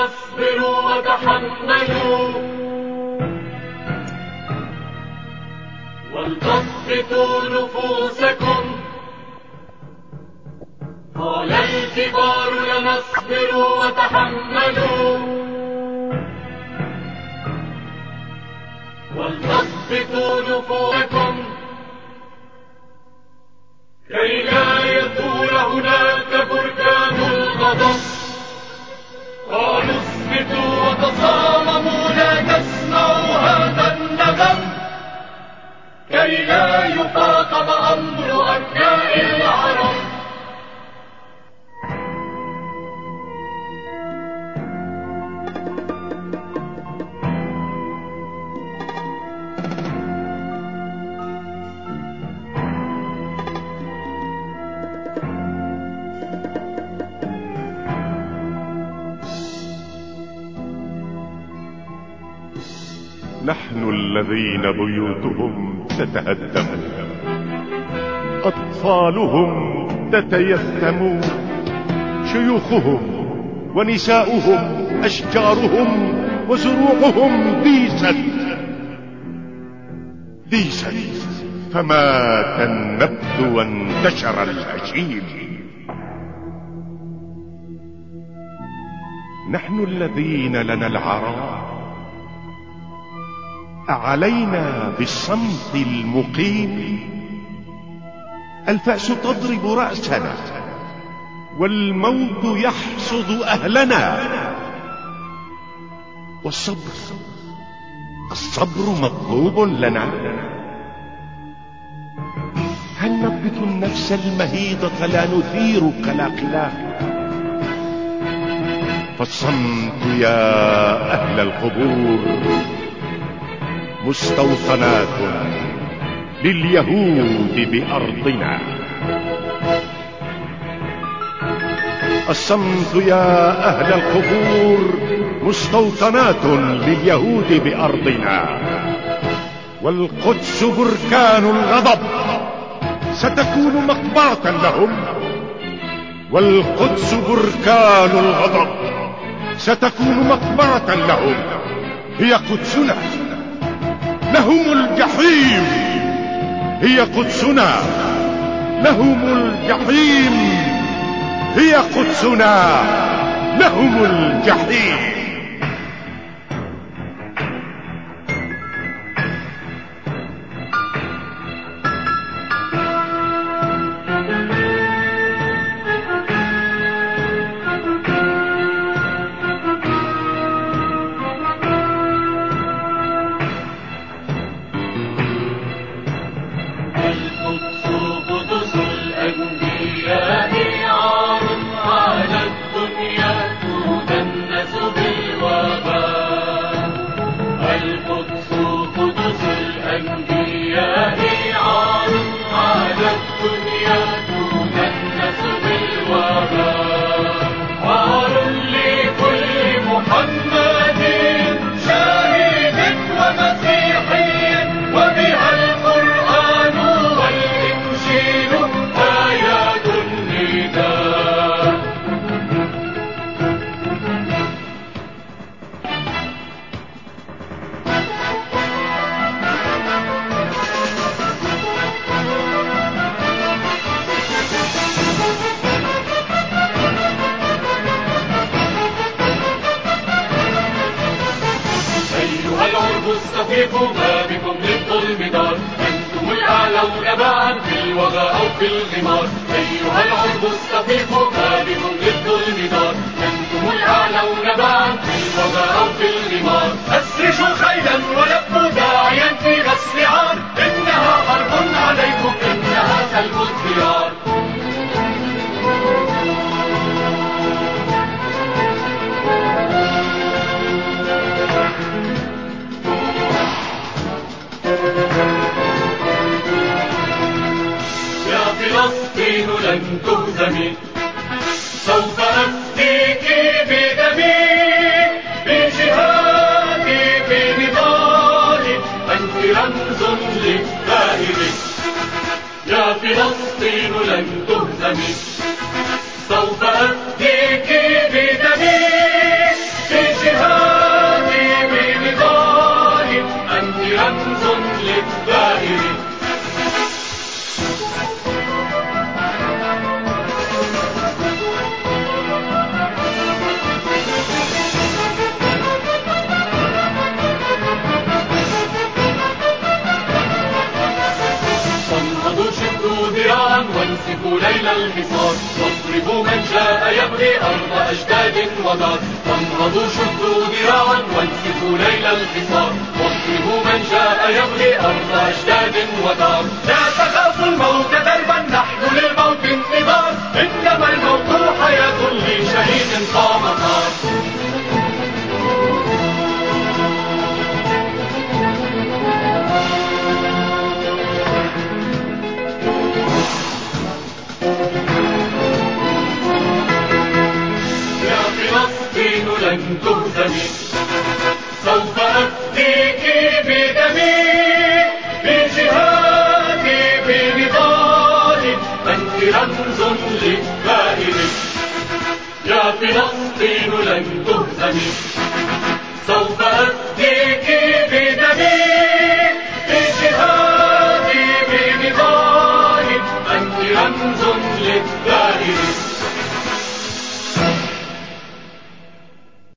اصبروا وتحملوا ولتضبطوا نفوسكم. قال الكبار لنا اصبروا وتحملوا ولتضبطوا نفوسكم كي لا يثور هناك بركان الغضب. قالوا اثبتوا وتصامموا لا تسمعوا هذا النغم كي لا يفاقم أمر أبناء العرب. نحن الذين بيوتهم تتهدم، أطفالهم تتيتم، شيوخهم ونساؤهم أشجارهم وزروعهم ديست فمات النبت وانتشر الهشيم. نحن الذين لنا العراء، علينا بالصمت المقيم. الفأس تضرب رأسنا والموت يحصد أهلنا، الصبر مطلوب لنا. هل نضبط النفس المهيضة لا نثير قلاقلا؟ فالصمت يا أهل القبور مستوطنات لليهود بأرضنا. الصمت يا أهل القبور مستوطنات لليهود بأرضنا. والقدس بركان الغضب ستكون مقبرة لهم. والقدس بركان الغضب ستكون مقبرة لهم. هي قدسنا، لهم الجحيم. هي قدسنا، لهم الجحيم. هي قدسنا، لهم الجحيم. استفيقوا ما بكم للظلم دار. أنتم الأعلون معا في الوغى أو في الغمار. أيها العرب استفيقوا ما بكم للظلم دار. أنتم الأعلون معا في الوغى أو في الغمار. أسرجوا خيلا ولبوا داعيا في غسل عار. إنها حرب عليكم، إنها سلب الديار. فلسطين لن تهزمي، سوف أفديك بدمي، بجهادي بنضالي، أنت رمز للثائر. يا فلسطين لن تهزمي، سوف أفديك بدمي، يبغي أرض أجداد ودار. فانهضوا شدوا ذراعا وانسفوا ليل الحصار، واضربوا من جاء يبغي أرض أجداد ودار. لا تخافوا الموت دربا، نحن للموت انتظار، إنما الموت حياة لشهيد قام نار. فلسطين لن تهزمي، سوف أفديك بدمي، بجهادي بنضالي، أنت رمز للثائر. يا فلسطين لن تهزمي.